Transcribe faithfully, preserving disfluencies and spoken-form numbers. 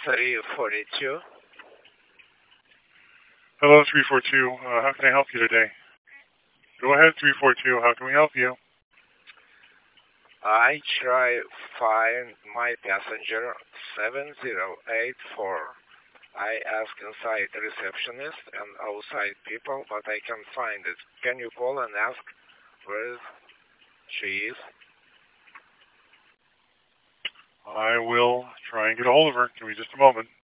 three forty-two. Hello, three four two. Uh, how can I help you today? Go ahead, three four two. How can we help you? I try find my passenger seven zero eight four. I ask inside the receptionist and outside people, but I can't find it. Can you call and ask where she is? I will try and get a hold of her. Give me just a moment.